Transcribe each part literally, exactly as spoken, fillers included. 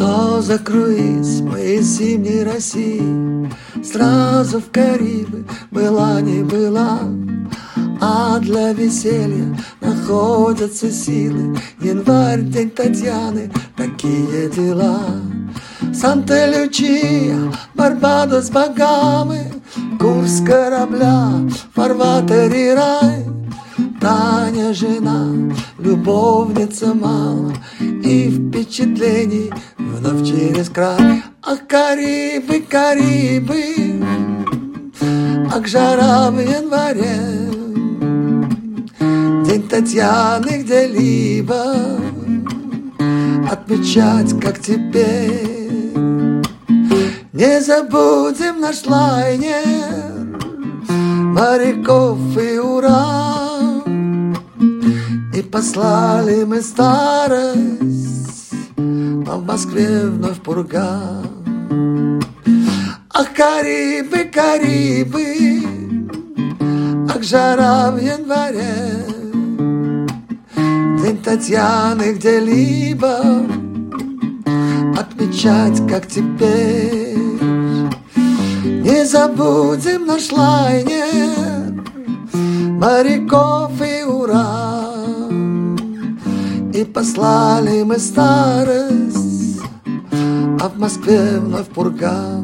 Что за круиз моей зимней России? Сразу в Карибы была не была, а для веселья находятся силы. Январь, день Татьяны, такие дела. Санта-Лючия, Барбадос, Багамы, курс корабля, фарватере рай. Таня жена, любовница мало, и впечатлений вновь через край. Ах, Карибы, Карибы, ах, жара в январе, день Татьяны где-либо отмечать, как теперь. Не забудем наш лайнер, моряков и Урал, и послали мы старость, а в Москве вновь пурга. Ах, Карибы, Карибы, ах, жара в январе, день Татьяны где-либо отмечать, как теперь. Не забудем наш лайнер, моряков и Урал, и послали мы старость, а в Москве вновь пурга.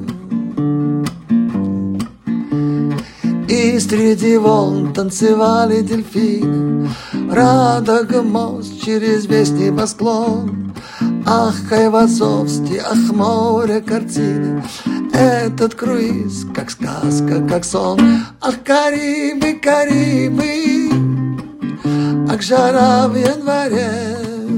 И среди волн танцевали дельфины, Радога мост через весь небосклон. Ах, Айвазовский, ах, море картины, этот круиз, как сказка, как сон. Ах, Карибы, Карибы, ах, жара в январе,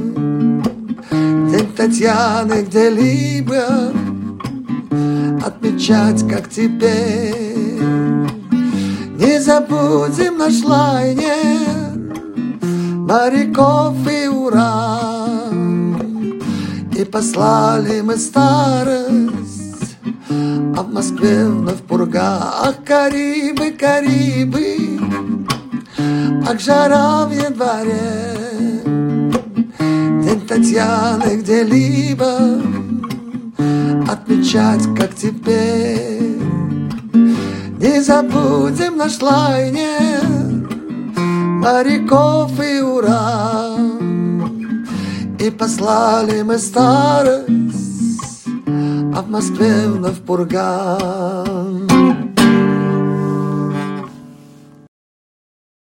день Татьяны где-либо отмечать, как теперь. Не забудем наш лайнер, моряков и Урал, и послали мы старость, а в Москве вновь пурга. Ах, Карибы, Карибы, ах, жара в январе, день Татьяны где-либо отмечать, как теперь. Не забудем наш лайнер, моряков и Урал, и послали мы старость, а в Москве вновь пурга.